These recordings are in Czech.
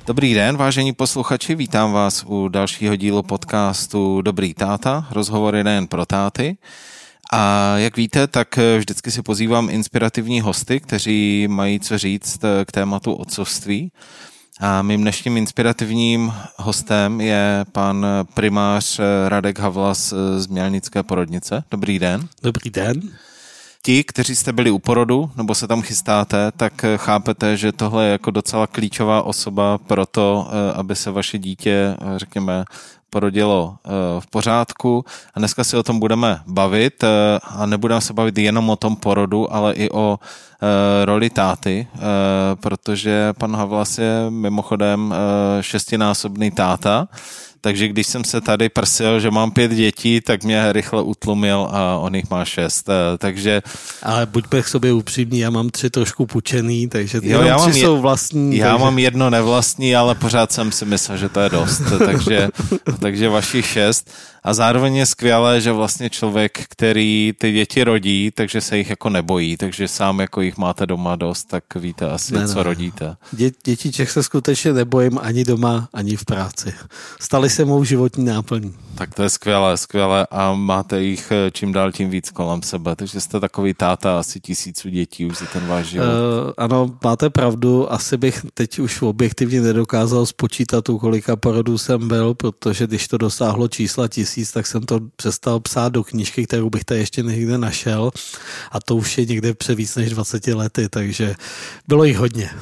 Dobrý den, vážení posluchači, vítám vás u dalšího dílu podcastu Dobrý táta, rozhovory nejen pro táty. A jak víte, tak vždycky si pozývám inspirativní hosty, kteří mají co říct k tématu otcovství. A mým dnešním inspirativním hostem je pan primář Radek Havlas z Mělnické porodnice. Dobrý den. Dobrý den. Ti, kteří jste byli u porodu, nebo se tam chystáte, tak chápete, že tohle je jako docela klíčová osoba pro to, aby se vaše dítě, řekněme, porodilo v pořádku. A dneska si o tom budeme bavit a nebudeme se bavit jenom o tom porodu, ale i o roli táty, protože pan Havlas je mimochodem 6násobný táta. Takže když jsem se tady prsil, že mám 5 dětí, tak mě rychle utlumil a on jich má 6. Takže... Ale buďme k sobě upřímní, já mám 3 trošku půjčený, takže jenom 3 jsou vlastní. Já takže... mám 1 nevlastní, ale pořád jsem si myslel, že to je dost. Takže vašich 6. A zároveň je skvělé, že vlastně člověk, který ty děti rodí, takže se jich jako nebojí, takže sám jako jich máte doma dost, tak víte asi, co rodíte. Dětiček se skutečně nebojím ani doma, ani v práci. Staly se mou životní náplní. Tak to je skvělé a máte jich čím dál tím víc kolem sebe, takže jste takový táta asi 1000 dětí už za ten váš život. Ano, máte pravdu, asi bych teď už objektivně nedokázal spočítat, u kolika porodů jsem byl, protože když to dosáhlo čísla 1000, tak jsem to přestal psát do knížky, kterou bych tady ještě někde našel a to už je někde před víc než 20 lety, takže bylo jich hodně.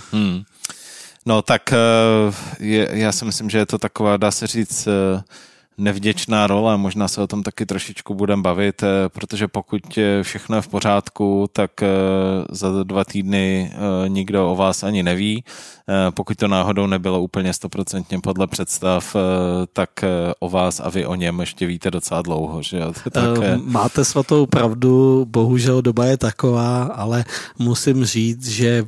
No tak já si myslím, že je to taková, dá se říct, nevděčná role, možná se o tom taky trošičku budeme bavit, protože pokud všechno je v pořádku, tak za 2 týdny nikdo o vás ani neví. Pokud to náhodou nebylo úplně 100% podle představ, tak o vás a vy o něm ještě víte docela dlouho. Že? Máte svatou pravdu, bohužel doba je taková, ale musím říct, že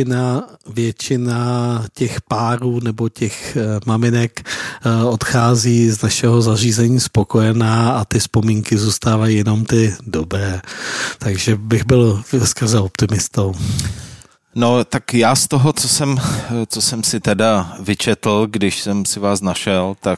většina těch párů nebo těch maminek odchází z našeho zařízení spokojená a ty vzpomínky zůstávají jenom ty dobré. Takže bych byl skrze optimistou. No tak já z toho, co jsem si teda vyčetl, když jsem si vás našel, tak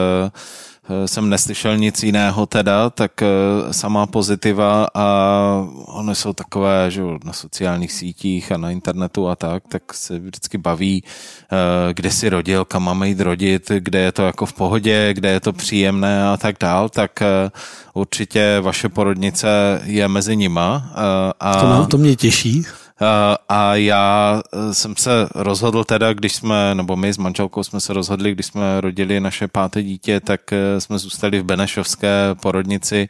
jsem neslyšel nic jiného teda, tak samá pozitiva a ono jsou takové, že na sociálních sítích a na internetu a tak se vždycky baví, kde si rodil, kam máme jít rodit, kde je to jako v pohodě, kde je to příjemné a tak dál, tak určitě vaše porodnice je mezi nima. To mě těší. A já jsem se rozhodl teda, my s manželkou jsme se rozhodli, když jsme rodili naše 5. dítě, tak jsme zůstali v benešovské porodnici,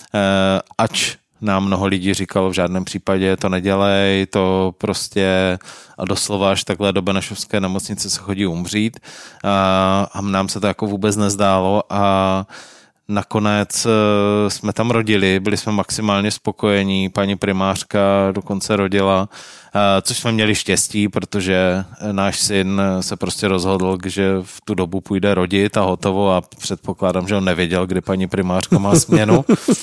ač nám mnoho lidí říkalo, v žádném případě to nedělej, to prostě a doslova až takhle do benešovské nemocnice se chodí umřít a nám se to jako vůbec nezdálo a nakonec jsme tam rodili, byli jsme maximálně spokojení, paní primářka dokonce rodila, což jsme měli štěstí, protože náš syn se prostě rozhodl, že v tu dobu půjde rodit a hotovo a předpokládám, že on nevěděl, kdy paní primářka má směnu.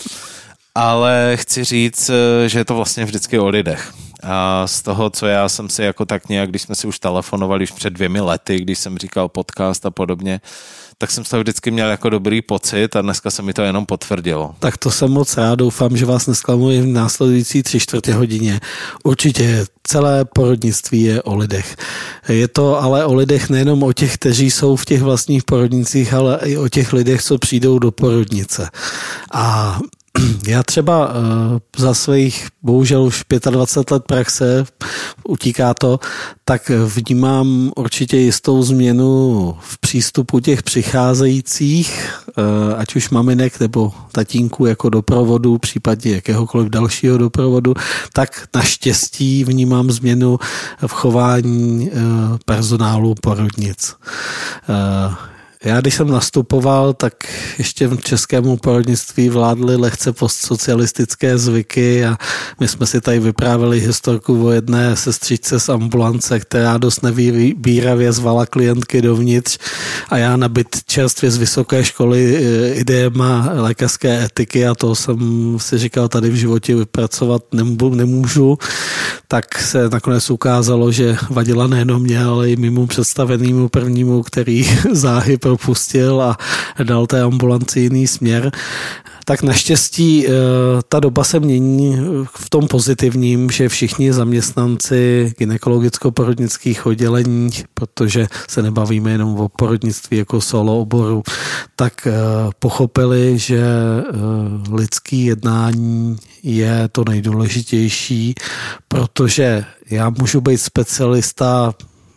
Ale chci říct, že je to vlastně vždycky o lidech. A z toho, co já jsem si jako tak nějak, když jsme si už telefonovali už před 2 lety, když jsem říkal podcast a podobně, tak jsem z toho vždycky měl jako dobrý pocit a dneska se mi to jenom potvrdilo. Tak to jsem moc rád, doufám, že vás nesklamuji v následující 3/4 hodině. Určitě celé porodnictví je o lidech. Je to ale o lidech nejenom o těch, kteří jsou v těch vlastních porodnicích, ale i o těch lidech, co přijdou do porodnice. A já třeba za svých, bohužel už 25 let praxe, utíká to, tak vnímám určitě jistou změnu v přístupu těch přicházejících, ať už maminek nebo tatínků jako doprovodu, případně jakéhokoliv dalšího doprovodu, tak naštěstí vnímám změnu v chování personálu porodnic. Já když jsem nastupoval, tak ještě v českému porodnictví vládly lehce postsocialistické zvyky a my jsme si tady vyprávěli historku o jedné sestřičce z ambulance, která dost nevýbíravě zvala klientky dovnitř a já nabyt čerstvě z vysoké školy ideema lékařské etiky a to jsem si říkal, tady v životě vypracovat nemůžu, tak se nakonec ukázalo, že vadila nejenom mě, ale i mému představenému prvnímu, který záhy propustil a dal té ambulanci jiný směr. Tak naštěstí ta doba se mění v tom pozitivním, že všichni zaměstnanci gynekologicko-porodnických oddělení, protože se nebavíme jenom o porodnictví jako solo oboru, tak pochopili, že lidský jednání je to nejdůležitější, protože já můžu být specialista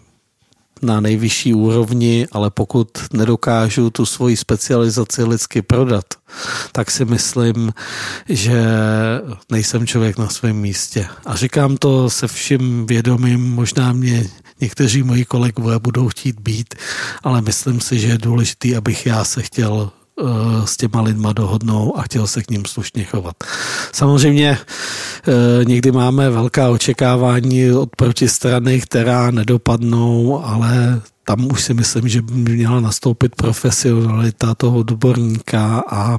na nejvyšší úrovni, ale pokud nedokážu tu svoji specializaci lidsky prodat, tak si myslím, že nejsem člověk na svém místě. A říkám to se vším vědomím, možná mě někteří moji kolegové budou chtít být, ale myslím si, že je důležitý, abych já se chtěl s těma lidma dohodnou a chtěl se k ním slušně chovat. Samozřejmě někdy máme velká očekávání od protistrany, která nedopadnou, ale tam už si myslím, že by měla nastoupit profesionalita toho odborníka a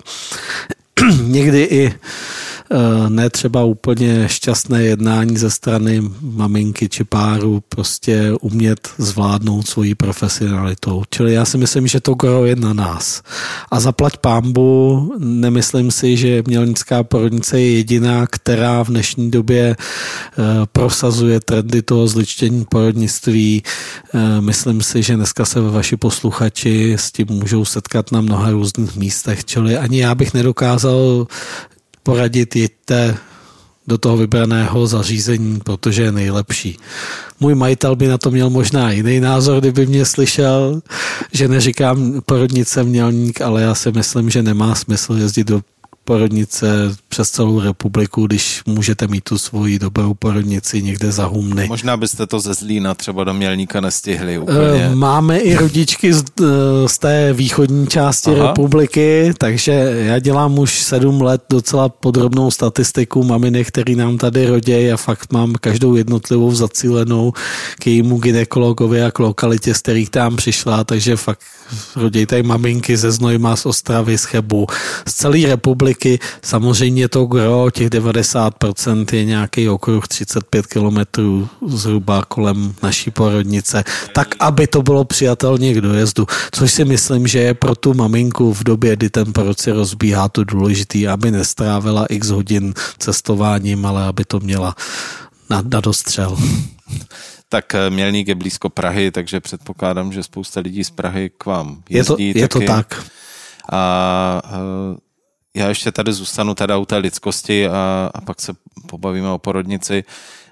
někdy i ne třeba úplně šťastné jednání ze strany maminky či páru, prostě umět zvládnout svoji profesionalitou. Čili já si myslím, že to gro je na nás. A zaplať pánbu, nemyslím si, že Mělnická porodnice je jediná, která v dnešní době prosazuje trendy toho zličtění porodnictví. Myslím si, že dneska se vaši posluchači s tím můžou setkat na mnoha různých místech, čili ani já bych nedokázal poradit, jeďte do toho vybraného zařízení, protože je nejlepší. Můj majitel by na to měl možná jiný názor, kdyby mě slyšel, že neříkám porodnice Mělník, ale já si myslím, že nemá smysl jezdit do porodnice přes celou republiku, když můžete mít tu svoji dobrou porodnici někde za Humny. Možná byste to ze Zlína třeba do Mělníka nestihli úplně. Máme i rodičky z té východní části republiky, takže já dělám už 7 let docela podrobnou statistiku maminek, který nám tady rodějí a fakt mám každou jednotlivou zacílenou k jejímu gynekologovi a k lokalitě, z kterých tam přišla, takže fakt rodějí tady maminky ze Znojma, z Ostravy, z Chebu, z celé republiky. Samozřejmě to gro, těch 90% je nějaký okruh 35 kilometrů zhruba kolem naší porodnice, tak aby to bylo přijatelně k dojezdu, což si myslím, že je pro tu maminku v době, kdy ten porod se rozbíhá, to důležitý, aby nestrávila x hodin cestováním, ale aby to měla na dostřel. Tak Mělník je blízko Prahy, takže předpokládám, že spousta lidí z Prahy k vám jezdí. Je to tak. A já ještě tady zůstanu teda u té lidskosti a pak se pobavíme o porodnici.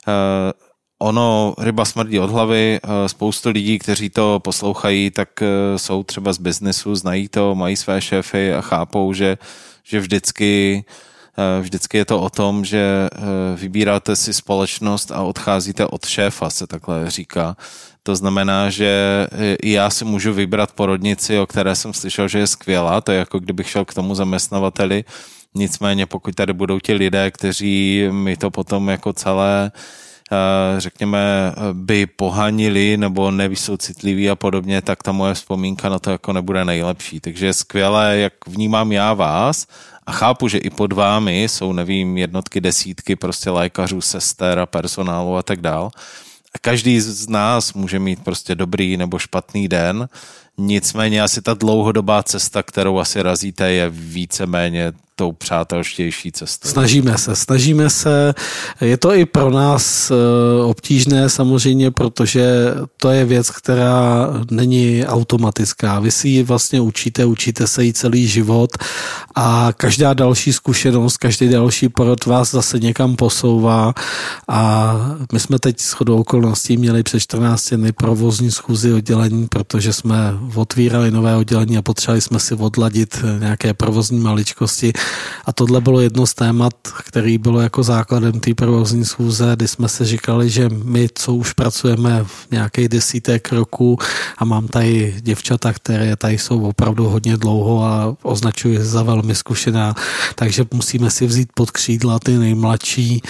Ono, ryba smrdí od hlavy, spoustu lidí, kteří to poslouchají, tak jsou třeba z biznesu, znají to, mají své šéfy a chápou, že vždycky je to o tom, že vybíráte si společnost a odcházíte od šéfa, se takhle říká. To znamená, že i já si můžu vybrat porodnici, o které jsem slyšel, že je skvělá, to je jako kdybych šel k tomu zaměstnavateli. Nicméně pokud tady budou ti lidé, kteří mi to potom jako celé, řekněme, by pohanili nebo nejsou citliví a podobně, tak ta moje vzpomínka na to jako nebude nejlepší. Takže je skvělé, jak vnímám já vás a chápu, že i pod vámi jsou, nevím, jednotky, desítky prostě lékařů, sester a personálu a tak dál. A každý z nás může mít prostě dobrý nebo špatný den, nicméně asi ta dlouhodobá cesta, kterou asi razíte, je víceméně tou přátelštější cestou. Snažíme se. Je to i pro nás obtížné samozřejmě, protože to je věc, která není automatická. Vy si ji vlastně učíte se jí celý život a každá další zkušenost, každý další porod vás zase někam posouvá a my jsme teď shodou okolností měli před 14 dny provozní schůzi oddělení, protože jsme otvírali nové oddělení a potřebovali jsme si odladit nějaké provozní maličkosti A tohle bylo jedno z témat, který bylo jako základem té provozní schůze, kdy jsme si říkali, že my, co už pracujeme v nějakých desítek roků a mám tady děvčata, které tady jsou opravdu hodně dlouho a označuji za velmi zkušená, takže musíme si vzít pod křídla ty nejmladší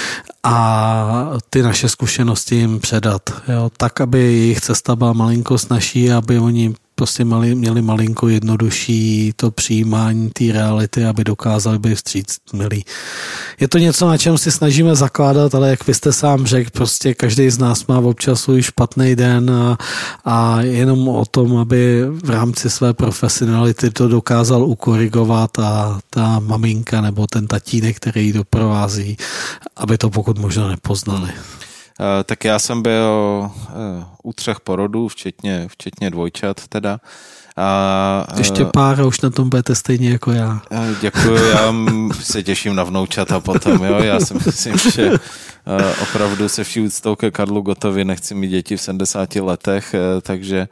a ty naše zkušenosti jim předat. Jo, tak, aby jejich cesta byla malinko snazší, aby oni prostě měli malinko jednodušší to přijímání té reality, aby dokázali být vstříc milí. Je to něco, na čem si snažíme zakládat, ale jak vy jste sám řekl, prostě každý z nás má občas svůj špatný den a jenom o tom, aby v rámci své profesionality to dokázal ukorigovat a ta maminka nebo ten tatínek, který ji doprovází, aby to pokud možno nepoznali. Tak já jsem byl u 3 porodů, včetně dvojčat teda. Ještě pár a už na tom budete stejně jako já. Děkuju, já se těším na vnoučata potom. Jo? Já si myslím, že opravdu se vší úctou ke Karlu Gottovi nechci mít děti v 70 letech, takže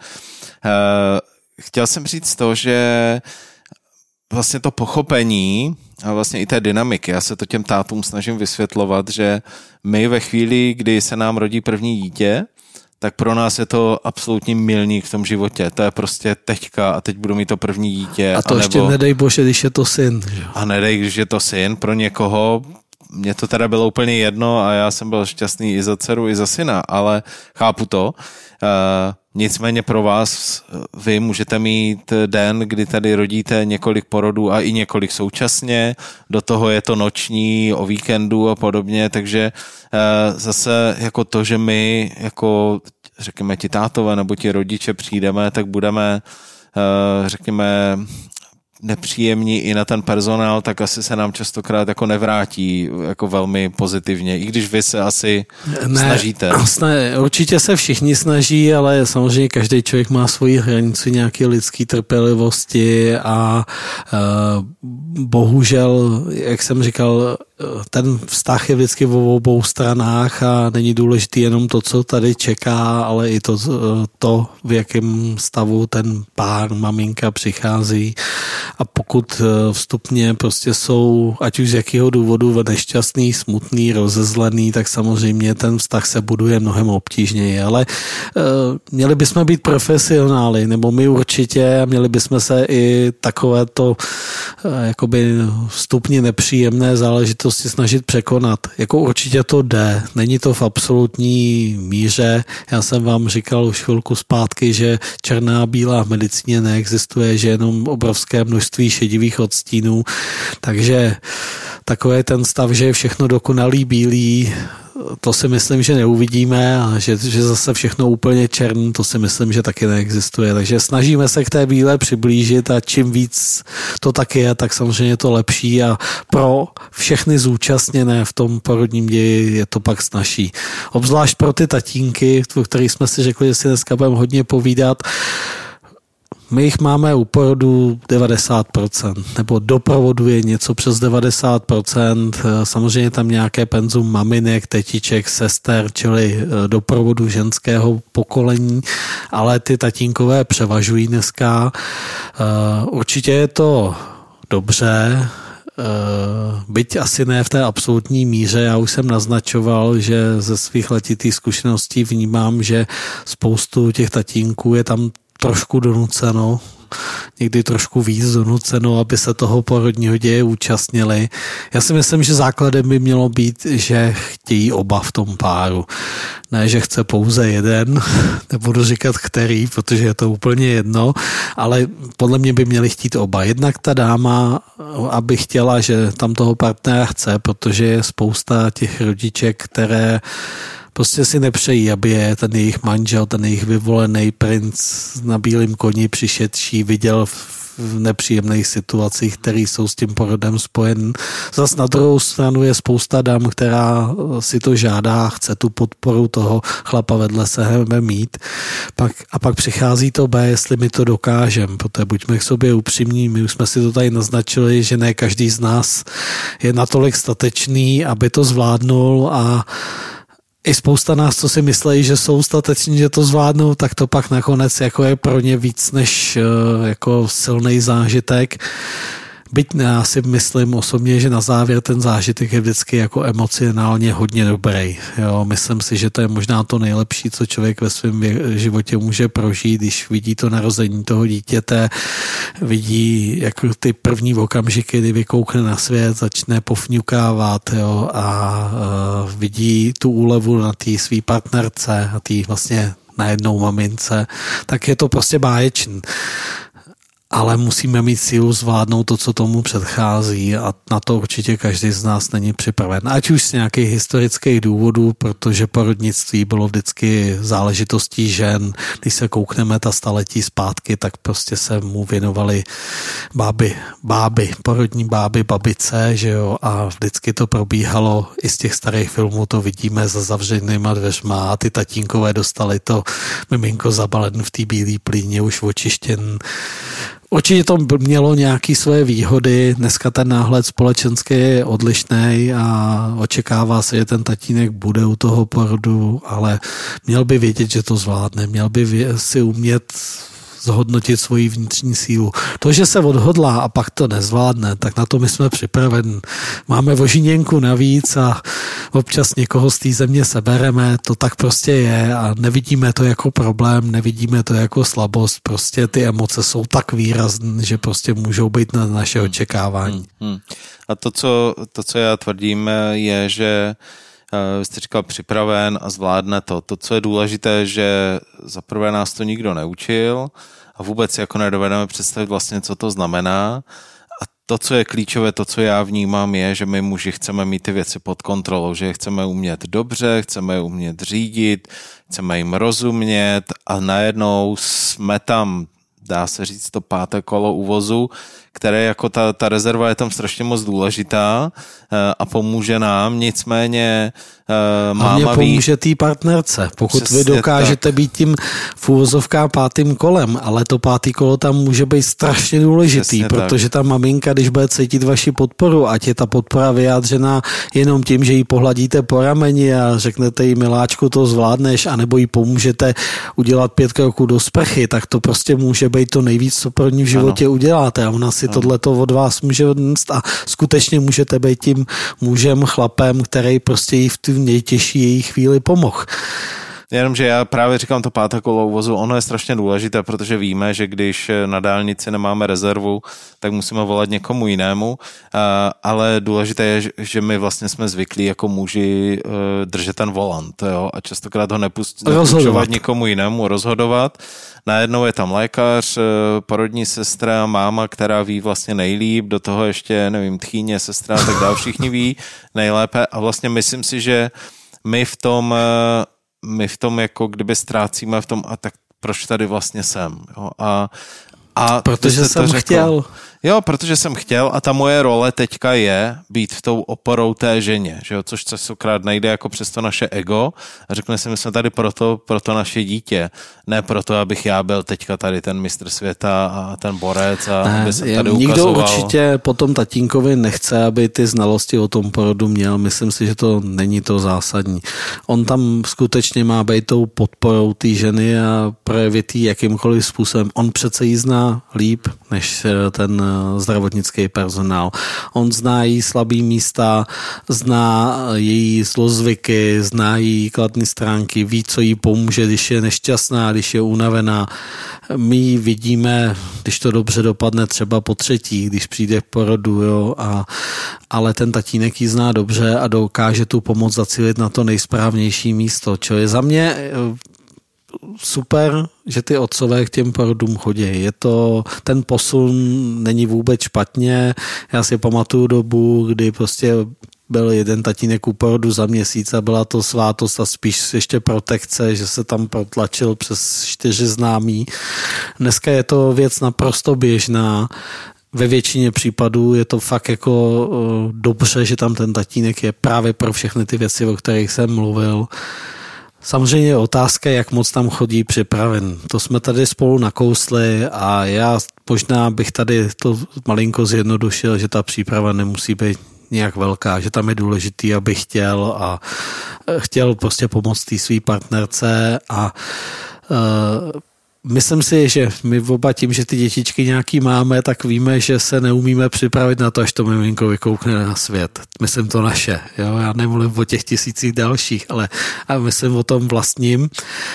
chtěl jsem říct to, že vlastně to pochopení a vlastně i té dynamiky, já se to těm tátům snažím vysvětlovat, že my ve chvíli, kdy se nám rodí první dítě, tak pro nás je to absolutní milník v tom životě. To je prostě teďka a teď budu mít to první dítě. A to ještě nedej bože, když je to syn. Že? A nedej, když je to syn. Pro někoho, mně to teda bylo úplně jedno a já jsem byl šťastný i za dceru, i za syna, ale chápu to. Nicméně pro vás, vy můžete mít den, kdy tady rodíte několik porodů a i několik současně, do toho je to noční, o víkendu a podobně, takže zase jako to, že my jako řekněme ti tátové nebo ti rodiče přijdeme, tak budeme řekněme nepříjemní i na ten personál, tak asi se nám častokrát jako nevrátí jako velmi pozitivně, i když vy se asi snažíte. Určitě se všichni snaží, ale samozřejmě každý člověk má svoji hranici nějaké lidské trpělivosti a bohužel, jak jsem říkal, ten vztah je vždycky v obou stranách a není důležitý jenom to, co tady čeká, ale i to v jakém stavu ten pár, maminka přichází. A pokud vstupně prostě jsou, ať už z jakého důvodu, nešťastný, smutný, rozezlený, tak samozřejmě ten vztah se buduje mnohem obtížněji. Ale měli bychom být profesionály, nebo my určitě, a měli bychom se i takovéto jakoby vstupně nepříjemné záležitosti snažit překonat. Jako určitě to jde. Není to v absolutní míře. Já jsem vám říkal už chvilku zpátky, že černá a bílá v medicíně neexistuje, že jenom obrovské množství šedivých odstínů. Takže takový ten stav, že je všechno dokonalý bílý, to si myslím, že neuvidíme a že zase všechno úplně černý, to si myslím, že taky neexistuje. Takže snažíme se k té bílé přiblížit a čím víc to tak je, tak samozřejmě to lepší a pro všechny zúčastněné v tom porodním ději je to pak snazší. Obzvlášť pro ty tatínky, o kterých jsme si řekli, že si dneska budeme hodně povídat. My jich máme u porodu 90%, nebo doprovodu je něco přes 90%, samozřejmě tam nějaké penzum maminek, tetiček, sester, čili doprovodu ženského pokolení, ale ty tatínkové převažují dneska. Určitě je to dobře, byť asi ne v té absolutní míře. Já už jsem naznačoval, že ze svých letitých zkušeností vnímám, že spoustu těch tatínků je tam trošku donuceno, někdy trošku víc donuceno, aby se toho porodního děje účastnili. Já si myslím, že základem by mělo být, že chtějí oba v tom páru. Ne, že chce pouze jeden, nebudu říkat který, protože je to úplně jedno, ale podle mě by měli chtít oba. Jednak ta dáma, aby chtěla, že tam toho partnera chce, protože je spousta těch rodiček, které prostě si nepřejí, aby je ten jejich manžel, ten jejich vyvolený princ na bílém koni přišedší viděl v nepříjemných situacích, které jsou s tím porodem spojen. Zas na druhou stranu je spousta dam, která si to žádá, chce tu podporu toho chlapa vedle sebe mít. A pak přichází to B, jestli my to dokážeme, protože buďme k sobě upřímní, my už jsme si to tady naznačili, že ne každý z nás je natolik statečný, aby to zvládnul a i spousta nás, co si myslejí, že jsou stateční, že to zvládnou, tak to pak nakonec jako je pro ně víc než jako silný zážitek. Byť já si myslím osobně, že na závěr ten zážitek je vždycky jako emocionálně hodně dobrý. Jo, myslím si, že to je možná to nejlepší, co člověk ve svém životě může prožít, když vidí to narození toho dítěte, vidí jako ty první okamžiky, kdy vykoukne na svět, začne pofňukávat, jo, a vidí tu úlevu na té svý partnerce a té vlastně najednou mamince, tak je to prostě báječný. Ale musíme mít sílu zvládnout to, co tomu předchází a na to určitě každý z nás není připraven. Ať už z nějakých historických důvodů, protože porodnictví bylo vždycky záležitostí žen. Když se koukneme ta staletí zpátky, tak prostě se mu věnovali porodní báby, babice, že jo, a vždycky to probíhalo, i z těch starých filmů to vidíme za zavřenýma dveřma a ty tatínkové dostali to miminko zabalen v té bílé plíně, už očištěn. Určitě to mělo nějaké své výhody, dneska ten náhled společenský je odlišný a očekává se, že ten tatínek bude u toho porodu, ale měl by vědět, že to zvládne, měl by si umět zhodnotit svoji vnitřní sílu. To, že se odhodlá a pak to nezvládne, tak na to my jsme připraveni. Máme vožiněnku navíc a občas někoho z té země sebereme, to tak prostě je a nevidíme to jako problém, nevidíme to jako slabost, prostě ty emoce jsou tak výrazné, že prostě můžou být na naše očekávání. A to, co já tvrdím, je, že vy jste říkal připraven a zvládne to. To, co je důležité, že zaprvé nás to nikdo neučil a vůbec jako nedovedeme představit vlastně, co to znamená. A to, co je klíčové, to, co já vnímám, je, že my muži chceme mít ty věci pod kontrolou, že je chceme umět dobře, chceme je umět řídit, chceme jim rozumět a najednou jsme tam, dá se říct, to páté kolo uvozu, které jako ta rezerva je tam strašně moc důležitá a pomůže nám, nicméně máma pomůže té partnerce, pokud vy dokážete tak být tím v úvozovkách pátým kolem, ale to pátý kolo tam může být strašně důležitý, přesně protože ta maminka, když bude cítit vaši podporu, ať je ta podpora vyjádřená jenom tím, že jí pohladíte po rameni a řeknete jí, miláčku, to zvládneš, anebo jí pomůžete udělat 5 kroků do sprchy, tak to prostě může být to nejvíc, co pro ní v životě uděláte a ona si tohleto od vás může odnést a skutečně můžete být tím mužem, chlapem, který prostě jí v tu nejtěžší její chvíli pomohl. Jenomže já právě říkám to páté kolo uvozu, ono je strašně důležité, protože víme, že když na dálnici nemáme rezervu, tak musíme volat někomu jinému, ale důležité je, že my vlastně jsme zvyklí jako muži držet ten volant, jo? A častokrát ho nepůjčovat nikomu jinému, rozhodovat. Najednou je tam lékař, porodní sestra, máma, která ví vlastně nejlíp, do toho ještě, nevím, tchýně, sestra a tak dále, všichni ví nejlépe a vlastně myslím si, že my v tom jako kdyby ztrácíme v tom, a tak proč tady vlastně jsem, jo? A protože jsem chtěl. Jo, protože jsem chtěl a ta moje role teďka je být v tou oporou té ženě, že jo? Což častokrát nejde jako přes to naše ego a řekne si, my jsme tady pro to naše dítě, ne proto, abych já byl teďka tady ten mistr světa a ten borec a aby se tady nikdo ukazoval. Určitě potom tatínkovi nechce, aby ty znalosti o tom porodu měl, myslím si, že to není to zásadní. On tam skutečně má být tou podporou té ženy a projevit jí jakýmkoliv způsobem. On přece jí zná líp, než ten zdravotnický personál. On zná její slabý místa, zná její zlozvyky, zná její kladné stránky, ví, co jí pomůže, když je nešťastná, když je unavená. My ji vidíme, když to dobře dopadne, třeba po třetí, když přijde k porodu, jo, ale ten tatínek ji zná dobře a dokáže tu pomoc zacílit na to nejsprávnější místo, čo je za mě super, že ty otcové k těm porodům chodí. Je to, ten posun není vůbec špatně. Já si pamatuju dobu, kdy prostě byl jeden tatínek u porodu za měsíc a byla to svátost a spíš ještě protekce, že se tam protlačil přes 4 známí. Dneska je to věc naprosto běžná. Ve většině případů je to fakt jako dobře, že tam ten tatínek je právě pro všechny ty věci, o kterých jsem mluvil. Samozřejmě je otázka, jak moc tam chodí připraven. To jsme tady spolu nakousli a já možná bych tady to malinko zjednodušil, že ta příprava nemusí být nějak velká, že tam je důležitý, aby chtěl prostě pomoct té své partnerce a myslím si, že my oba tím, že ty dětičky nějaký máme, tak víme, že se neumíme připravit na to, až to miminko vykoukne na svět. Myslím to naše. Jo? Já nemluvím o těch tisících dalších, ale myslím o tom vlastním,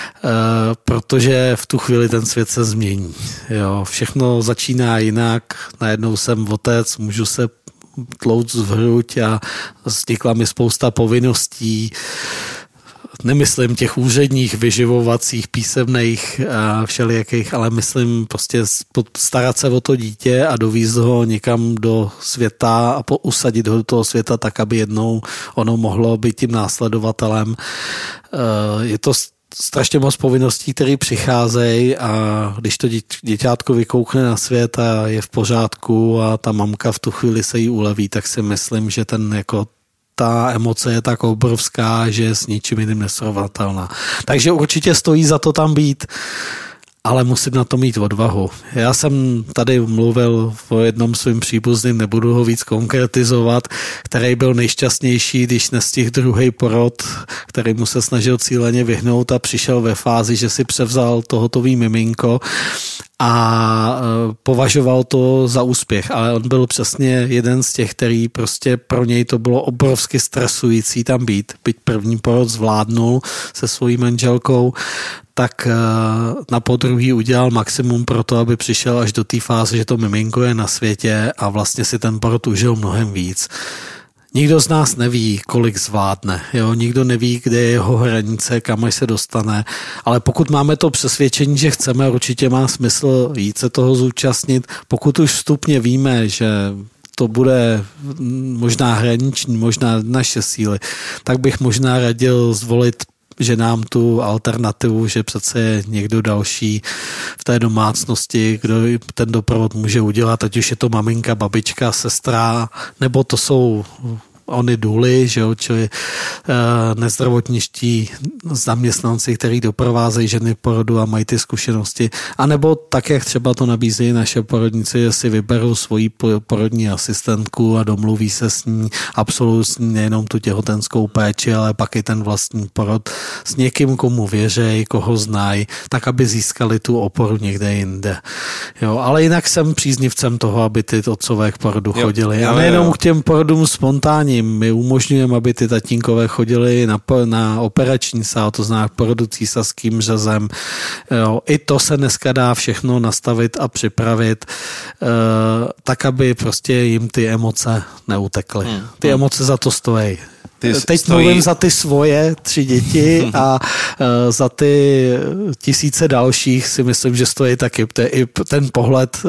protože v tu chvíli ten svět se změní. Jo? Všechno začíná jinak, najednou jsem otec, můžu se tlouct v hruď a vznikla mi spousta povinností. Nemyslím těch úředních, vyživovacích, písemných a všelijakých, ale myslím prostě starat se o to dítě a dovízt ho někam do světa a usadit ho do toho světa tak, aby jednou ono mohlo být tím následovatelem. Je to strašně moc povinností, které přicházejí a když to děťátko vykoukne na svět a je v pořádku a ta mamka v tu chvíli se jí uleví, tak si myslím, že ta emoce je tak obrovská, že je s ničím jiným nesrovnatelná. Takže určitě stojí za to tam být, ale musím na to mít odvahu. Já jsem tady mluvil o jednom svým příbuzným, nebudu ho víc konkretizovat, který byl nejšťastnější, když nestihl druhý porod, který mu se snažil cíleně vyhnout a přišel ve fázi, že si převzal to hotový miminko a považoval to za úspěch, ale on byl přesně jeden z těch, který prostě pro něj to bylo obrovsky stresující tam být. Byť první porod zvládnul se svojí manželkou, tak na podruhý udělal maximum pro to, aby přišel až do té fáze, že to miminko je na světě a vlastně si ten porod užil mnohem víc. Nikdo z nás neví, kolik zvládne. Jo? Nikdo neví, kde je jeho hranice, kam až se dostane. Ale pokud máme to přesvědčení, že chceme, určitě má smysl jít se toho zúčastnit. Pokud už vstupně víme, že to bude možná hraniční, možná naše síly, tak bych možná radil zvolit že nám tu alternativu, že přece je někdo další v té domácnosti, kdo ten doprovod může udělat, ať už je to maminka, babička, sestra, nebo to jsou ony důly, že jo, čili nezdravotniští zaměstnanci, kteří doprovázejí ženy porodu a mají ty zkušenosti. A nebo tak, jak třeba to nabízejí naše porodnice, že si vyberou svoji porodní asistentku a domluví se s ní, absolvují s ní nejenom tu těhotenskou péči, ale pak i ten vlastní porod s někým, komu věřejí, koho znají, tak, aby získali tu oporu někde jinde. Jo, ale jinak jsem příznivcem toho, aby ty otcové k porodu chodili. A nejenom k těm porodům spontánním. My umožňujeme, aby ty tatínkové chodili na operační sál, to znamená porodu císařským řezem. Jo, i to se dneska dá všechno nastavit a připravit tak, aby prostě jim ty emoce neutekly. Ty emoce za to stojí. Teď mluvím za ty svoje 3 děti a za ty tisíce dalších si myslím, že stojí taky. I ten pohled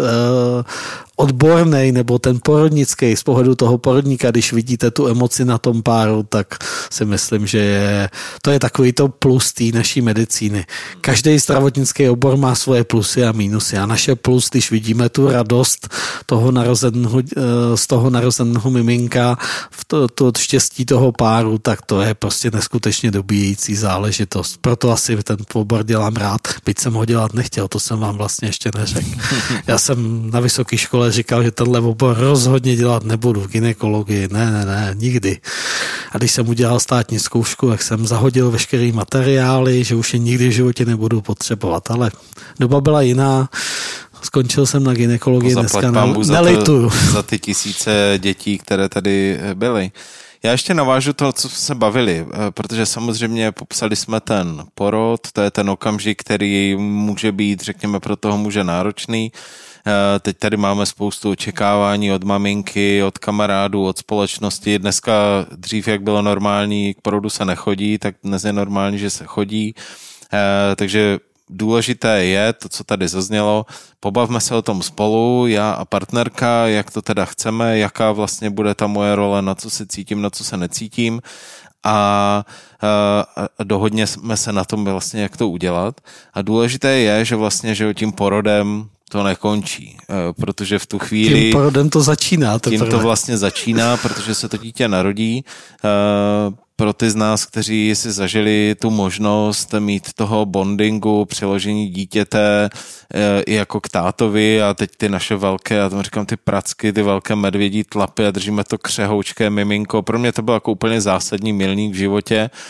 odborný nebo ten porodnický z pohledu toho porodníka, když vidíte tu emoci na tom páru, tak si myslím, že to je takový to plus té naší medicíny. Každý zdravotnický obor má svoje plusy a mínusy a naše plus, když vidíme tu radost z toho narozeného miminka, to štěstí toho páru, tak to je prostě neskutečně dobíjející záležitost. Proto asi ten obor dělám rád, byť jsem ho dělat nechtěl, to jsem vám vlastně ještě neřekl. Já jsem na vysoké škole říkal, že tenhle obor rozhodně dělat nebudu, gynekologii, ne, nikdy. A když jsem udělal státní zkoušku, tak jsem zahodil veškerý materiály, že už je nikdy v životě nebudu potřebovat, ale doba byla jiná. Skončil jsem na gynekologii, dneska nelituju. Za ty tisíce dětí, které tady byly. Já ještě navážu to, co jsme se bavili, protože samozřejmě popsali jsme ten porod, to je ten okamžik, který může být, řekněme, pro toho muže náročný. Teď tady máme spoustu očekávání od maminky, od kamarádů, od společnosti. Dneska dřív, jak bylo normální, k porodu se nechodí, tak dnes je normální, že se chodí. Takže důležité je to, co tady zaznělo, pobavme se o tom spolu, já a partnerka, jak to teda chceme, jaká vlastně bude ta moje role, na co se cítím, na co se necítím a dohodněme se na tom vlastně, jak to udělat. A důležité je, že vlastně, že tím porodem to nekončí, protože v tu chvíli... Tím porodem to začíná. Tím to vlastně začíná, protože se to dítě narodí. Pro ty z nás, kteří si zažili tu možnost mít toho bondingu, přiložení dítěte i jako k tátovi a teď ty naše velké, já tomu říkám ty pracky, ty velké medvědí tlapy a držíme to křehoučké miminko. Pro mě to byl jako úplně zásadní milník v životě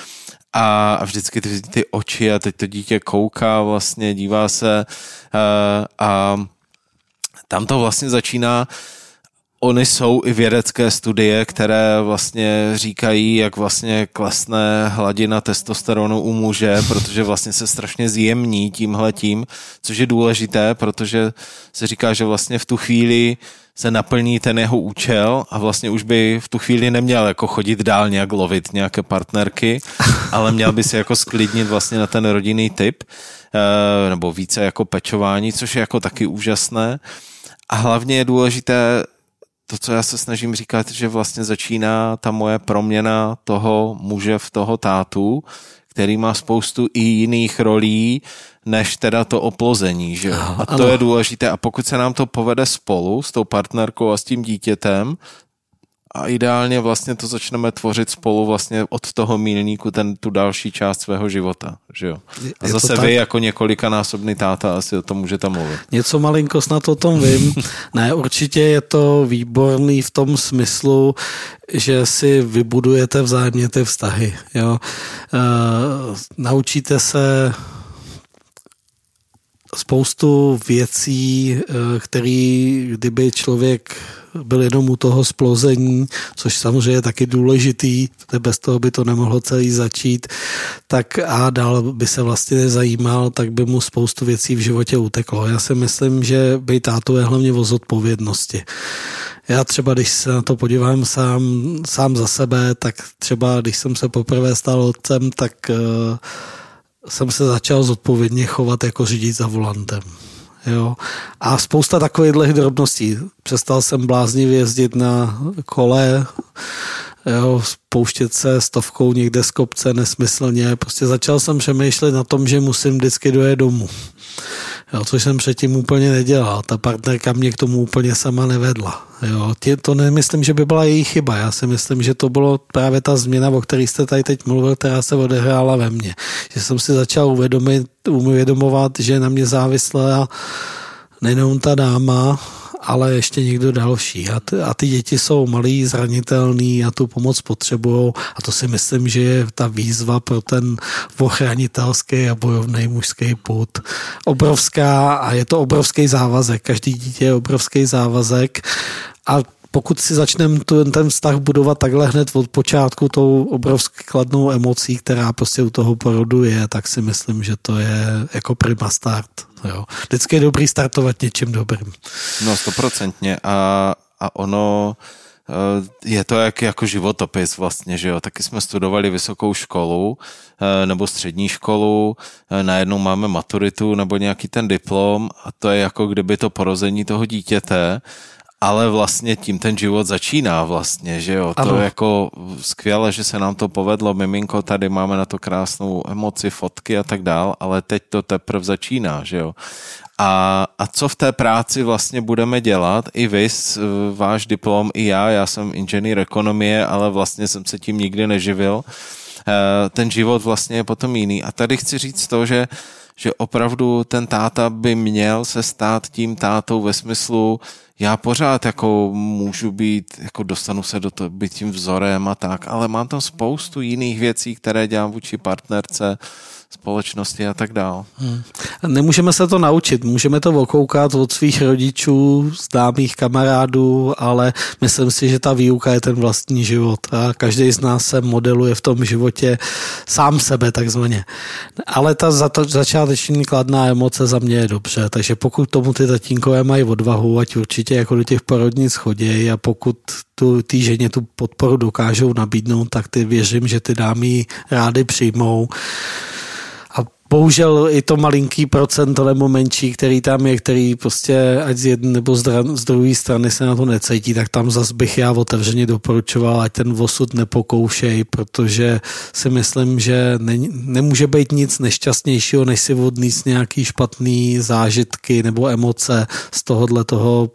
a vždycky ty oči a teď to dítě kouká vlastně, dívá se a tam to vlastně začíná. Ony jsou i vědecké studie, které vlastně říkají, jak vlastně klesne hladina testosteronu u muže, protože vlastně se strašně zjemní tímhletím, což je důležité, protože se říká, že vlastně v tu chvíli se naplní ten jeho účel a vlastně už by v tu chvíli neměl jako chodit dál nějak lovit nějaké partnerky, ale měl by se jako sklidnit vlastně na ten rodinný typ nebo více jako pečování, což je jako taky úžasné. A hlavně je důležité to, co já se snažím říkat, že vlastně začíná ta moje proměna toho muže v toho tátu, který má spoustu i jiných rolí, než teda to oplození, že jo? A to je důležité. A pokud se nám to povede spolu s tou partnerkou a s tím dítětem, a ideálně vlastně to začneme tvořit spolu vlastně od toho milníku tu další část svého života, že jo. A zase vy jako několikanásobný táta asi o tom můžete mluvit. Něco malinko snad o tom vím. Ne, určitě je to výborný v tom smyslu, že si vybudujete vzájemně ty vztahy, jo. Naučíte se spoustu věcí, který kdyby člověk byl jenom u toho splození, což samozřejmě je taky důležitý, bez toho by to nemohlo celý začít, tak a dál by se vlastně nezajímal, tak by mu spoustu věcí v životě uteklo. Já si myslím, že být tátou je hlavně o zodpovědnosti. Já třeba, když se na to podívám sám za sebe, tak třeba, když jsem se poprvé stal otcem, tak jsem se začal zodpovědně chovat jako řidič za volantem. Jo. A spousta takových drobností. Přestal jsem bláznivě jezdit na kole, jo, pouštět se stovkou někde z kopce nesmyslně. Prostě začal jsem přemýšlet na tom, že musím vždycky dojet domů. Jo, což jsem předtím úplně nedělal. Ta partnerka mě k tomu úplně sama nevedla. Jo, to nemyslím, že by byla její chyba. Já si myslím, že to bylo právě ta změna, o které jste tady teď mluvil, která se odehrála ve mně. Že jsem si začal uvědomovat, že na mě závislá nejenom ta dáma, ale ještě někdo další. A ty děti jsou malí, zranitelný a tu pomoc potřebujou. A to si myslím, že je ta výzva pro ten ochranitelský a bojovný mužský pud. Obrovská a je to obrovský závazek. Každý dítě je obrovský závazek. A pokud si začneme ten vztah budovat takhle hned od počátku tou obrovsky kladnou emocí, která prostě u toho porodu je, tak si myslím, že to je jako prima start. Jo. Vždycky je dobrý startovat něčím dobrým. No 100%. A ono je to jako životopis vlastně, že jo. Taky jsme studovali vysokou školu nebo střední školu, najednou máme maturitu nebo nějaký ten diplom a to je jako kdyby to porození toho dítěte, ale vlastně tím ten život začíná vlastně, že jo. Ano. To je jako skvěle, že se nám to povedlo, miminko, tady máme na to krásnou emoci, fotky a tak dál, ale teď to teprve začíná, že jo. A co v té práci vlastně budeme dělat? I vy, váš diplom, i já jsem inženýr ekonomie, ale vlastně jsem se tím nikdy neživil. Ten život vlastně je potom jiný. A tady chci říct to, že opravdu ten táta by měl se stát tím tátou ve smyslu, já pořád jako můžu být, jako dostanu se do toho, být tím vzorem a tak, ale mám tam spoustu jiných věcí, které dělám vůči partnerce, společnosti a tak dál. Nemůžeme se to naučit, můžeme to okoukat od svých rodičů, známých kamarádů, ale myslím si, že ta výuka je ten vlastní život a každý z nás se modeluje v tom životě sám sebe takzvaně. Ale ta začáteční kladná emoce za mě je dobře, takže pokud tomu ty tatínkové mají odvahu, ať určitě jako do těch porodnic chodějí a pokud ty ženě tu podporu dokážou nabídnout, tak ty věřím, že ty dámy rády přijmou. Bohužel i to malinký procento nebo menší, který tam je, který prostě ať z jedné nebo z druhé strany se na to necítí, tak tam zas bych já otevřeně doporučoval, ať ten osud nepokoušej, protože si myslím, že nemůže být nic nešťastnějšího, než si odníst nějaký špatný zážitky nebo emoce z toho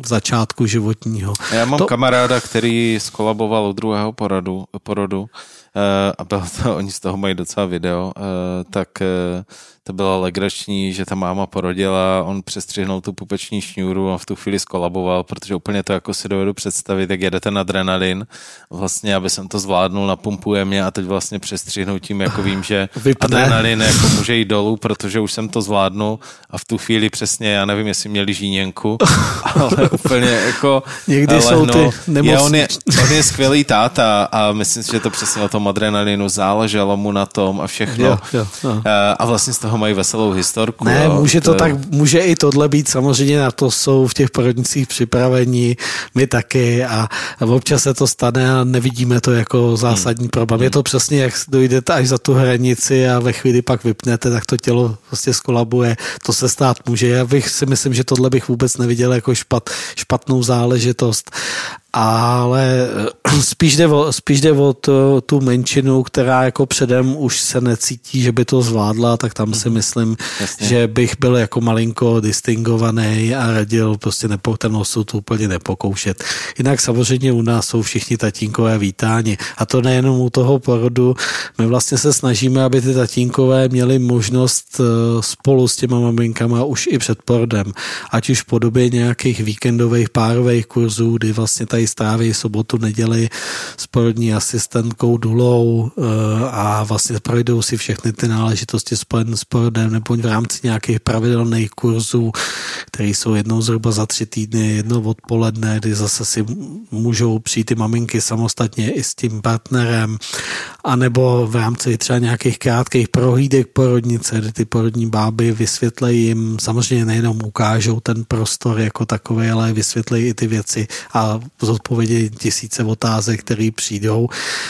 začátku životního. Já mám kamaráda, který skolaboval u druhého porodu. a bylo to, oni z toho mají docela video, tak to bylo legrační, že ta máma porodila, on přestřihnul tu pupeční šňůru a v tu chvíli skolaboval, protože úplně to jako si dovedu představit, jak jede ten adrenalin, vlastně, aby jsem to zvládnul, napumpuje mě a teď vlastně přestřihnutím, jako vím, že adrenalin jako může jít dolů, protože už jsem to zvládnul a v tu chvíli přesně, já nevím, jestli měli žíněnku, ale úplně jako někdy jsou ty nemocní. On je skvělý táta a myslím si, že to přesně o tom adrenalinu záleželo mu na tom a všechno. Jo. A vlastně z toho mají veselou historku. Ne, může i tohle být, samozřejmě na to jsou v těch porodnicích připraveni, my taky a občas se to stane a nevidíme to jako zásadní problém. Je to přesně, jak dojdete až za tu hranici a ve chvíli pak vypnete, tak to tělo prostě skolabuje. To se stát může. Já si myslím, že tohle bych vůbec neviděl jako špatnou záležitost. Ale spíš jde o tu menšinu, která jako předem už se necítí, že by to zvládla, tak tam si myslím, že bych byl jako malinko distingovaný a radil prostě ten osud úplně nepokoušet. Jinak samozřejmě u nás jsou všichni tatínkové vítáni a to nejenom u toho porodu. My vlastně se snažíme, aby ty tatínkové měli možnost spolu s těma maminkama už i před porodem, ať už v podobě nějakých víkendových párových kurzů, kdy vlastně tady stráví sobotu, neděli s porodní asistentkou Dulou a vlastně projdou si všechny ty náležitosti spojené s porodem nebo v rámci nějakých pravidelných kurzů, které jsou jednou zhruba za 3 týdny, jednou odpoledne, kdy zase si můžou přijít ty maminky samostatně i s tím partnerem, anebo v rámci třeba nějakých krátkých prohlídek porodnice, kdy ty porodní báby vysvětlejí jim, samozřejmě nejenom ukážou ten prostor jako takový, ale vysvětlejí i ty věci a zodpovědějí tisíce otázek, které přijdou.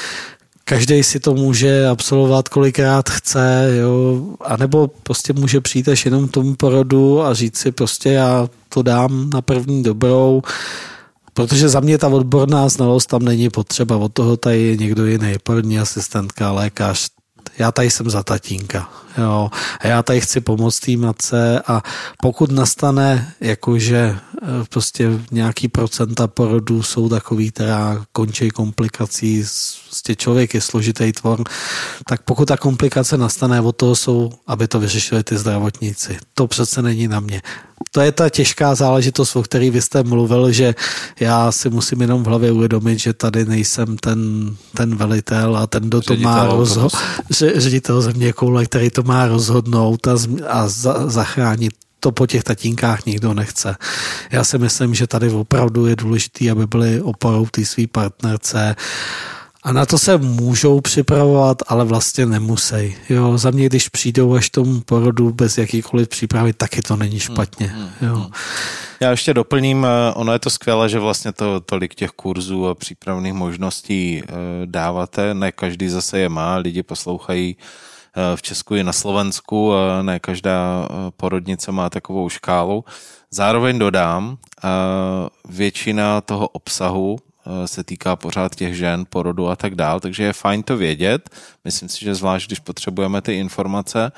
Každý si to může absolvovat kolikrát chce, jo, anebo prostě může přijít až jenom tomu porodu a říct si prostě já to dám na první dobrou, protože za mě ta odborná znalost tam není potřeba, od toho tady je někdo jiný, porodní asistentka, lékař, já tady jsem za tatínka, jo, a já tady chci pomoct té matce a pokud nastane jakože prostě nějaký procenta porodů jsou takový, která končí komplikací, prostě člověk je složitý tvor, tak pokud ta komplikace nastane, od toho jsou, aby to vyřešili ty zdravotníci. To přece není na mě. To je ta těžká záležitost, o které vy jste mluvil, že já si musím jenom v hlavě uvědomit, že tady nejsem ten velitel a ten, kdo to má ředitel země koule, který to má rozhodnout a zachránit. To po těch tatínkách nikdo nechce. Já si myslím, že tady opravdu je důležité, aby byli oporou té své partnerce a na to se můžou připravovat, ale vlastně nemusí. Jo, za mě, když přijdou až tomu porodu bez jakýkoliv přípravy, taky to není špatně. Jo. Já ještě doplním, ono je to skvělé, že vlastně tolik těch kurzů a přípravných možností dáváte, ne každý zase je má, lidi poslouchají v Česku i na Slovensku, ne každá porodnice má takovou škálu. Zároveň dodám, většina toho obsahu se týká pořád těch žen, porodu a tak dál, takže je fajn to vědět. Myslím si, že zvlášť, když potřebujeme ty informace,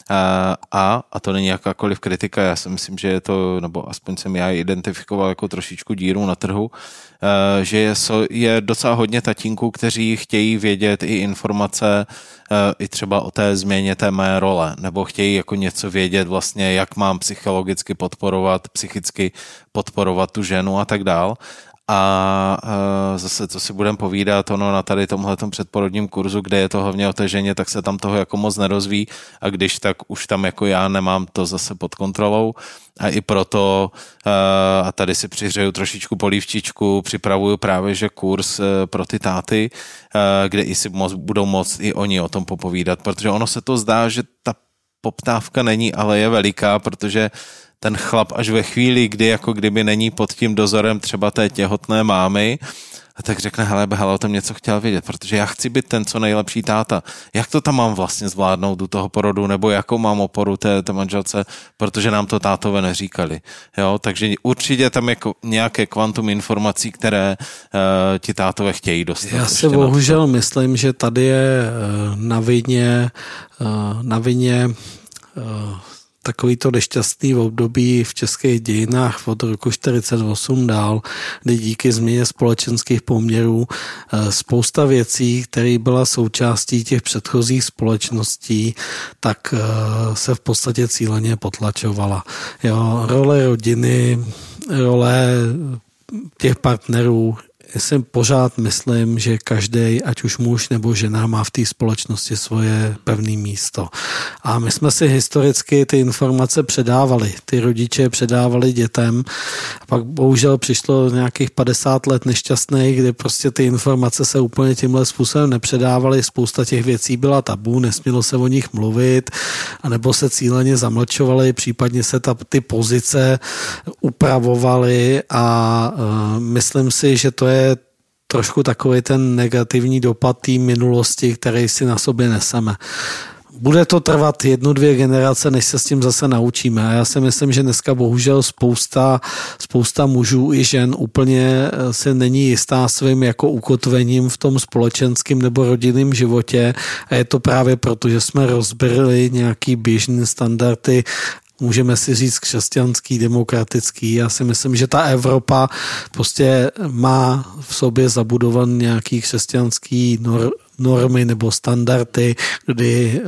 a to není jakákoliv kritika, já si myslím, že je to, nebo aspoň jsem já identifikoval jako trošičku díru na trhu, že je docela hodně tatínků, kteří chtějí vědět i informace i třeba o té změně té mé role, nebo chtějí jako něco vědět vlastně, jak mám psychologicky podporovat, psychicky podporovat tu ženu a tak dál. A zase, co si budeme povídat, ono na tady tomhletom předporodním kurzu, kde je to hlavně o té ženě, tak se tam toho jako moc nerozví a když tak už tam jako já nemám to zase pod kontrolou a i proto a tady si přihřeju trošičku polívčičku, připravuju právě, že kurz pro ty táty, kde i si budou moct i oni o tom popovídat, protože ono se to zdá, že ta poptávka není, ale je veliká, protože ten chlap až ve chvíli, kdy jako kdyby není pod tím dozorem třeba té těhotné mámy, a tak řekne, hele, o tom něco chtěl vědět, protože já chci být ten co nejlepší táta. Jak to tam mám vlastně zvládnout u toho porodu, nebo jakou mám oporu té manželce, protože nám to tátové neříkali. Jo? Takže určitě tam je nějaké kvantum informací, které ti tátové chtějí dostat. Já si bohužel myslím, že tady je na vině takovýto nešťastný období v českých dějinách od roku 1948 dál, kdy díky změně společenských poměrů spousta věcí, které byla součástí těch předchozích společností, tak se v podstatě cíleně potlačovala. Jo, role rodiny, role těch partnerů, já si pořád myslím, že každý, ať už muž nebo žena, má v té společnosti svoje pevné místo. A my jsme si historicky ty informace předávali. Ty rodiče předávali dětem. A pak bohužel přišlo nějakých 50 let nešťastných, kdy prostě ty informace se úplně tímhle způsobem nepředávaly. Spousta těch věcí byla tabu, nesmělo se o nich mluvit, anebo se cíleně zamlčovaly, případně se ty pozice upravovaly a myslím si, že to je trošku takový ten negativní dopad té minulosti, který si na sobě neseme. Bude to trvat 1-2 generace, než se s tím zase naučíme. A já si myslím, že dneska bohužel spousta mužů i žen úplně se není jistá svým jako ukotvením v tom společenském nebo rodinném životě. A je to právě proto, že jsme rozbrali nějaký běžný standardy, můžeme si říct křesťanský, demokratický. Já si myslím, že ta Evropa prostě má v sobě zabudovan nějaký křesťanský normy nebo standardy, kdy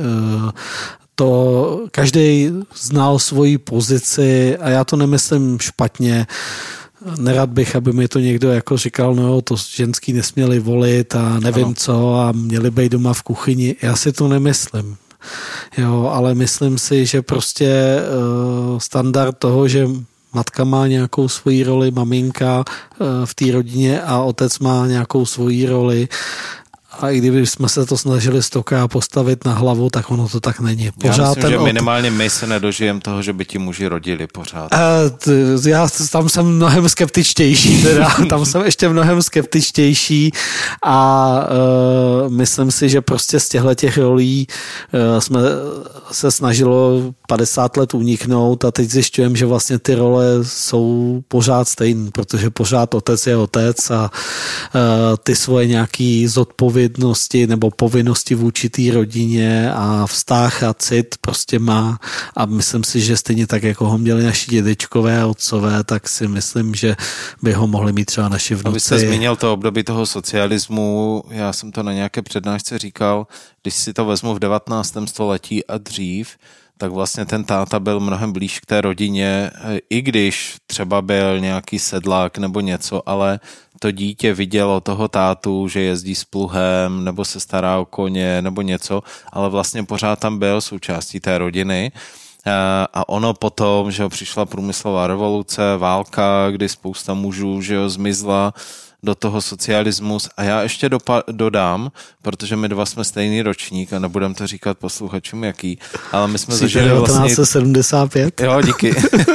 to každý znal svoji pozici a já to nemyslím špatně. Nerad bych, aby mi to někdo jako říkal, no jo, to ženský nesměli volit a nevím co a měli být doma v kuchyni. Já si to nemyslím. Jo, ale myslím si, že prostě standard toho, že matka má nějakou svoji roli, maminka v té rodině a otec má nějakou svoji roli. A i kdyby jsme se to snažili stokrát postavit na hlavu, tak ono to tak není. Pořád já myslím, že minimálně my se nedožijeme toho, že by ti muži rodili pořád. Já tam jsem mnohem skeptičtější, tam jsem ještě mnohem skeptičtější a myslím si, že prostě z těch rolí jsme se snažilo 50 let uniknout a teď zjišťujeme, že vlastně ty role jsou pořád stejné, protože pořád otec je otec a ty svoje nějaký zodpovědnosti nebo povinnosti vůči té rodině a vztah a cit prostě má a myslím si, že stejně tak, jako ho měli naši dědečkové a otcové, tak si myslím, že by ho mohli mít třeba naši vnuci. Vy jste zmínil to období toho socialismu, já jsem to na nějaké přednášce říkal, když si to vezmu v 19. století a dřív, tak vlastně ten táta byl mnohem blíž k té rodině, i když třeba byl nějaký sedlák nebo něco, ale to dítě vidělo toho tátu, že jezdí s pluhem nebo se stará o koně nebo něco, ale vlastně pořád tam byl součástí té rodiny. A ono potom, že přišla průmyslová revoluce, válka, kdy spousta mužů, že zmizla do toho socialismus a já ještě dodám, protože my dva jsme stejný ročník a nebudem to říkat posluchačům jaký, ale my jsme zažili 1975. Jo, díky.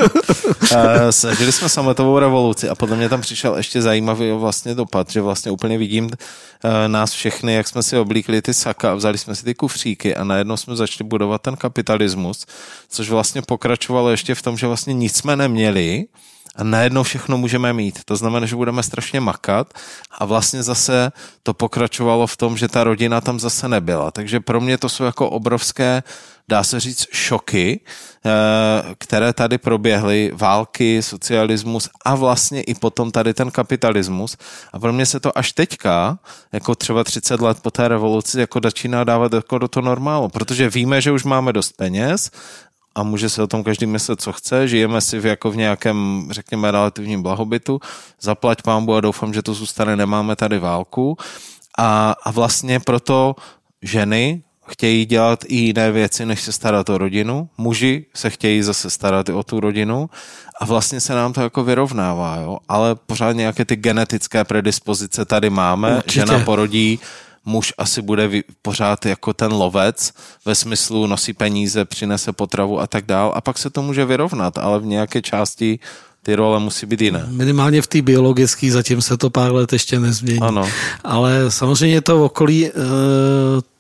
Zažili jsme sametovou revoluci a podle mě tam přišel ještě zajímavý vlastně dopad, že vlastně úplně vidím nás všechny, jak jsme si oblíkli ty saka a vzali jsme si ty kufříky a najednou jsme začali budovat ten kapitalismus, což vlastně pokračovalo ještě v tom, že vlastně nic jsme neměli a najednou všechno můžeme mít. To znamená, že budeme strašně makat a vlastně zase to pokračovalo v tom, že ta rodina tam zase nebyla. Takže pro mě to jsou jako obrovské, dá se říct, šoky, které tady proběhly, války, socialismus a vlastně i potom tady ten kapitalismus. A pro mě se to až teďka, jako třeba 30 let po té revoluci, jako začíná dávat jako do toho normálu, protože víme, že už máme dost peněz, a může se o tom každý myslet, co chce. Žijeme si jako v nějakém, řekněme, relativním blahobytu. Zaplať pánbu a doufám, že to zůstane, nemáme tady válku. A vlastně proto ženy chtějí dělat i jiné věci, než se starat o rodinu. Muži se chtějí zase starat i o tu rodinu a vlastně se nám to jako vyrovnává, jo? Ale pořád nějaké ty genetické predispozice tady máme. Určitě. Žena porodí, muž asi bude pořád jako ten lovec, ve smyslu nosí peníze, přinese potravu a tak dál a pak se to může vyrovnat, ale v nějaké části ty role musí být jiné. Minimálně v té biologické zatím se to pár let ještě nezmění. Ano. Ale samozřejmě to okolí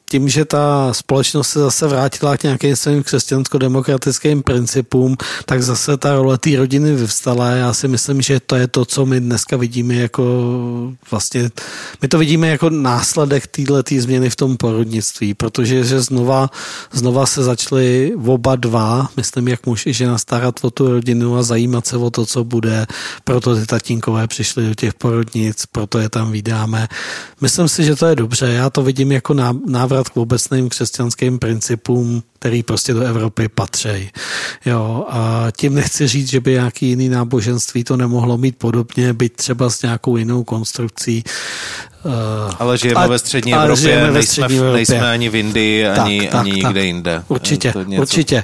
tím, že ta společnost se zase vrátila k nějakým svým křesťansko-demokratickým principům, tak zase ta role té rodiny vyvstala. Já si myslím, že to je to, co my dneska vidíme jako vlastně, my to vidíme jako následek této změny v tom porodnictví, protože že znova se začali oba dva, myslím, jak muž i žena, starat o tu rodinu a zajímat se o to, co bude. Proto ty tatínkové přišli do těch porodnic, proto je tam vídáme. Myslím si, že to je dobře. Já to vidím jako návrat k obecným křesťanským principům, který prostě do Evropy patří. Jo, a tím nechci říct, že by nějaký jiný náboženství to nemohlo mít podobně, byť třeba s nějakou jinou konstrukcí. Ale žijeme ve střední Evropě, nejsme ani v Indii, ani nikde jinde. Určitě.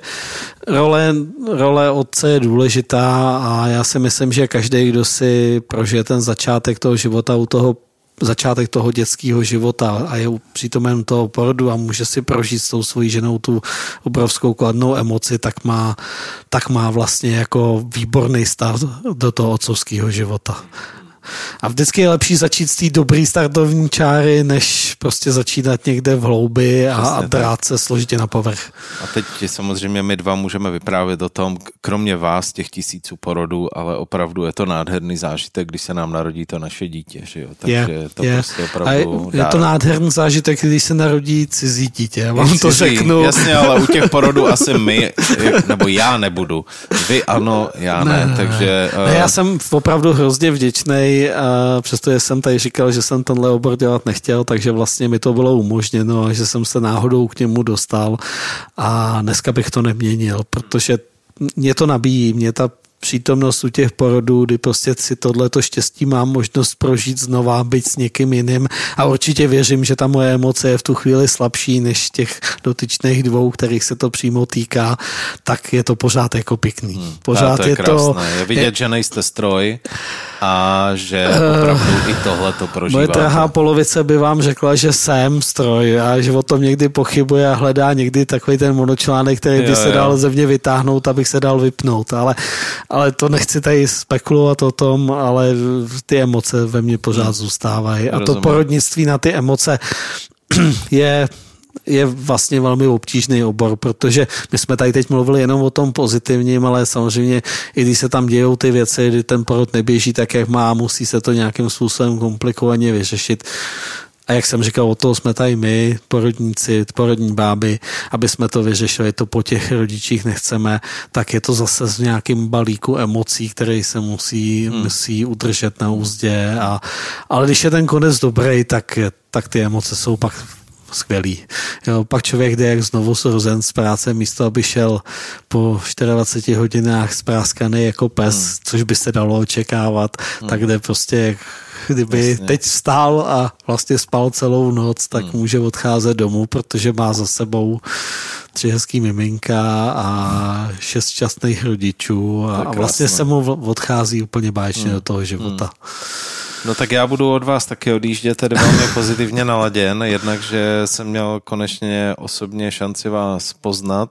Role otce je důležitá a já si myslím, že každý, kdo si prožije ten začátek toho života začátek toho dětského života a je přítomen toho porodu a může si prožít s tou svojí ženou tu obrovskou kladnou emoci, tak má vlastně jako výborný start do toho otcovského života. A vždycky je lepší začít z té dobrý startovní čáry, než prostě začínat někde v hloubi a drát se složitě na povrch. A teď samozřejmě my dva můžeme vyprávět o tom, kromě vás, těch tisíců porodů, ale opravdu je to nádherný zážitek, když se nám narodí to naše dítě, že jo? Takže to prostě opravdu je to nádherný zážitek, když se narodí cizí dítě, já vám to řeknu. Jasně, ale u těch porodů asi my, nebo já nebudu. Vy ano, já ne. Takže... Já jsem opravdu hrozně vděčnej, přestože jsem tady říkal, že jsem tenhle obor dělat nechtěl, takže vlastně mi to bylo umožněno a že jsem se náhodou k němu dostal a dneska bych to neměnil, protože mě to nabíjí, mě ta přítomnost u těch porodů, kdy prostě si tohleto štěstí mám možnost prožít znova, být s někým jiným a určitě věřím, že ta moje emoce je v tu chvíli slabší než těch dotyčných dvou, kterých se to přímo týká, tak je to pořád jako pěkný. Pořád to je krásné. Je vidět, že nejste stroj a že opravdu i tohle to prožíváte. Moje drahá polovice by vám řekla, že jsem stroj a že o tom někdy pochybuje a hledá někdy takový ten monočlánek, který by se dal ze mě vytáhnout, abych se dal vypnout, ale to nechci tady spekulovat o tom, ale ty emoce ve mně pořád zůstávají. A to porodnictví na ty emoce je vlastně velmi obtížný obor, protože my jsme tady teď mluvili jenom o tom pozitivním, ale samozřejmě i když se tam dějou ty věci, kdy ten porod neběží tak, jak má, musí se to nějakým způsobem komplikovaně vyřešit. A jak jsem říkal, o toho jsme tady my, porodníci, porodní báby, aby jsme to vyřešili, to po těch rodičích nechceme, tak je to zase z nějakým balíku emocí, které se musí udržet na úzdě. Ale když je ten konec dobrý, tak ty emoce jsou pak skvělý. Jo, pak člověk jde jak znovu zrozen z práce, místo aby šel po 24 hodinách spráskaný jako pes, což by se dalo očekávat, tak jde prostě kdyby teď vstál a vlastně spal celou noc, tak může odcházet domů, protože má za sebou 3 hezký miminka a 6 šťastných rodičů a vlastně se mu odchází úplně báječně do toho života. No tak já budu od vás taky odjíždět, tedy velmi pozitivně naladěn, jednak, že jsem měl konečně osobně šanci vás poznat,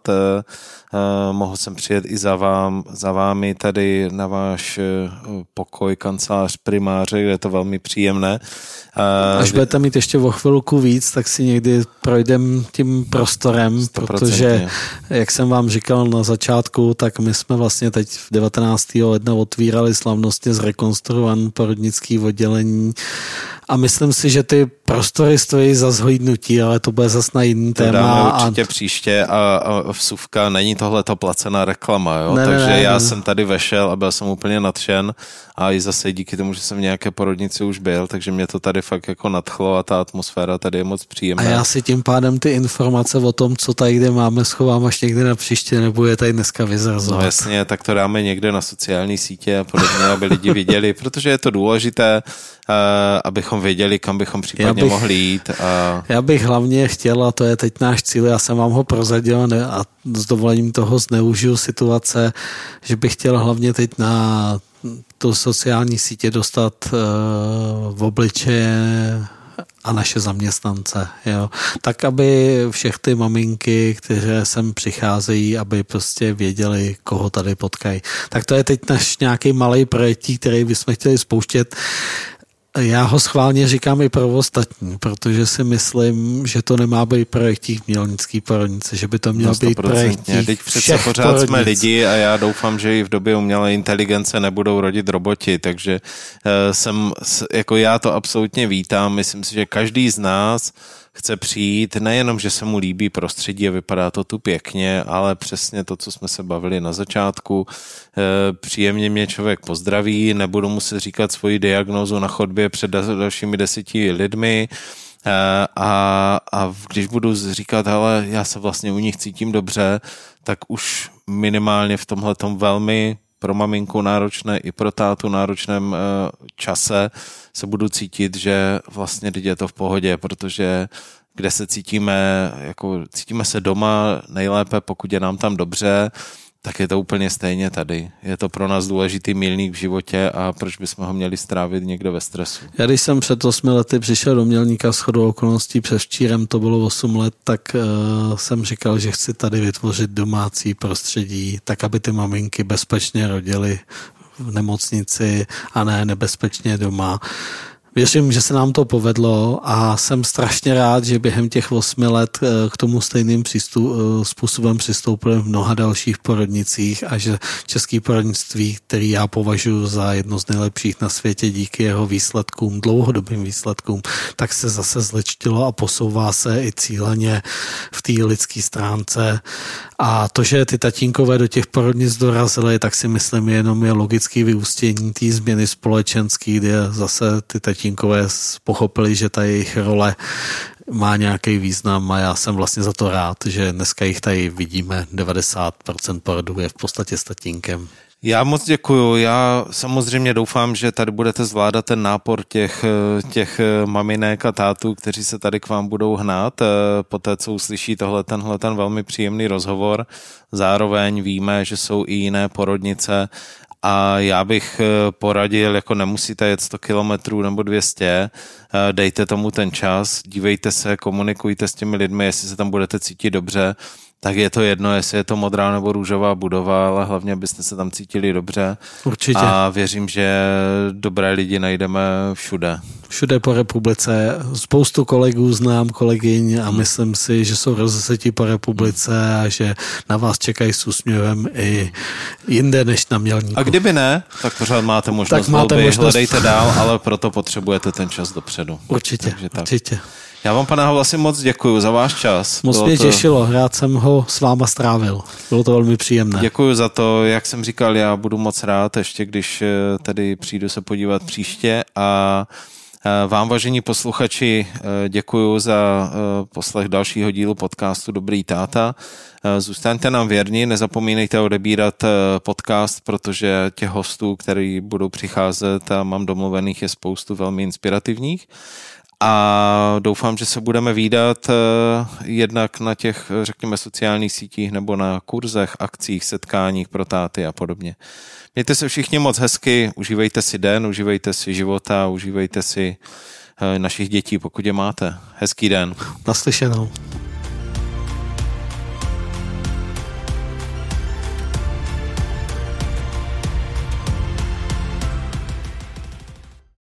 mohl jsem přijet i za vámi tady na váš pokoj, kancelář primáře, kde je to velmi příjemné. Až budete mít ještě o chvilku víc, tak si někdy projdem tím prostorem, 100%. Protože, jak jsem vám říkal na začátku, tak my jsme vlastně teď 19. ledna otvírali slavnostně zrekonstruované porodnické oddělení a myslím si, že ty prostory stojí za zhlídnutí, ale to bude zase na jiný téma. To dáme určitě příště a vsuvka, není tohleto placená reklama, jo? Takže já jsem tady vešel a byl jsem úplně nadšen a i zase díky tomu, že jsem v nějaké porodnici už byl, takže mě to tady fakt jako nadchlo a ta atmosféra tady je moc příjemná. A já si tím pádem ty informace o tom, co tady kde máme, schovám až někde na příště, nebo je tady dneska vyzrazovat. No jasně, tak to dáme někde na sociální sítě a podobně, aby lidi viděli, protože je to důležité, abychom věděli, kam bychom případně mohli jít. Já bych hlavně chtěl, a to je teď náš cíl, já jsem vám ho prozradil a s dovolením toho zneužiju situace, že bych chtěl hlavně teď na tu sociální sítě dostat v obličeje a naše zaměstnance. Jo. Tak, aby všech ty maminky, které sem přicházejí, aby prostě věděli, koho tady potkají. Tak to je teď náš nějaký malý projekt, který bychom chtěli spouštět. Já ho schválně říkám i pro ostatní, protože si myslím, že to nemá být projektík Mělnický porodnice, že by to měl být projektík teď přece pořád porodnic. Jsme lidi a já doufám, že i v době umělé inteligence nebudou rodit roboti, takže jako já to absolutně vítám. Myslím si, že každý z nás chce přijít, nejenom, že se mu líbí prostředí a vypadá to tu pěkně, ale přesně to, co jsme se bavili na začátku. Příjemně mě člověk pozdraví, nebudu muset říkat svoji diagnózu na chodbě před dalšími 10 lidmi a když budu říkat, ale já se vlastně u nich cítím dobře, tak už minimálně v tomhletom velmi pro maminku náročné i pro tátu náročném čase se budu cítit, že vlastně teď je to v pohodě, protože kde se cítíme se doma nejlépe, pokud je nám tam dobře, tak je to úplně stejně tady. Je to pro nás důležitý milník v životě a proč bychom ho měli strávit někde ve stresu. Já když jsem před 8 lety přišel do Mělníka shodou okolností, předevčírem to bylo 8 let, tak jsem říkal, že chci tady vytvořit domácí prostředí, tak aby ty maminky bezpečně rodily v nemocnici a ne nebezpečně doma. Věřím, že se nám to povedlo a jsem strašně rád, že během těch 8 let k tomu stejným způsobem přistoupili v mnoha dalších porodnicích a že české porodnictví, který já považuji za jedno z nejlepších na světě díky jeho výsledkům, dlouhodobým výsledkům, tak se zase zlečtilo a posouvá se i cíleně v té lidské stránce. A to, že ty tatínkové do těch porodnic dorazily, tak si myslím jenom je logický vyústění té změny společenské, kde zase ty tatínkové pochopili, že ta jejich role má nějaký význam a já jsem vlastně za to rád, že dneska jich tady vidíme 90% porodů je v podstatě s tatínkem. Já moc děkuju. Já samozřejmě doufám, že tady budete zvládat ten nápor těch maminek a tátů, kteří se tady k vám budou hnát, poté co uslyší tenhle velmi příjemný rozhovor. Zároveň víme, že jsou i jiné porodnice a já bych poradil, jako nemusíte jet 100 kilometrů nebo 200, dejte tomu ten čas, dívejte se, komunikujte s těmi lidmi, jestli se tam budete cítit dobře, tak je to jedno, jestli je to modrá nebo růžová budova, ale hlavně byste se tam cítili dobře. Určitě. A věřím, že dobré lidi najdeme všude. Všude po republice. Spoustu kolegů znám, kolegyň a myslím si, že jsou rozesetí po republice a že na vás čekají s úsměvem i jinde než na Mělníku. A kdyby ne, tak pořád máte možnost volby, hledejte dál, ale proto potřebujete ten čas dopředu. Určitě, určitě. Já vám, pane Havlasi, moc děkuju za váš čas. Moc mě těšilo, rád jsem ho s váma strávil. Bylo to velmi příjemné. Děkuju za to, jak jsem říkal, já budu moc rád, ještě když tady přijdu se podívat příště a vám, vážení posluchači, děkuju za poslech dalšího dílu podcastu Dobrý táta. Zůstaňte nám věrni, nezapomínejte odebírat podcast, protože těch hostů, který budou přicházet a mám domluvených, je spoustu velmi inspirativních. A doufám, že se budeme vídat jednak na těch, řekněme, sociálních sítích nebo na kurzech, akcích, setkáních pro táty a podobně. Mějte se všichni moc hezky, užívejte si den, užívejte si života, užívejte si našich dětí, pokud je máte. Hezký den. Naslyšenou.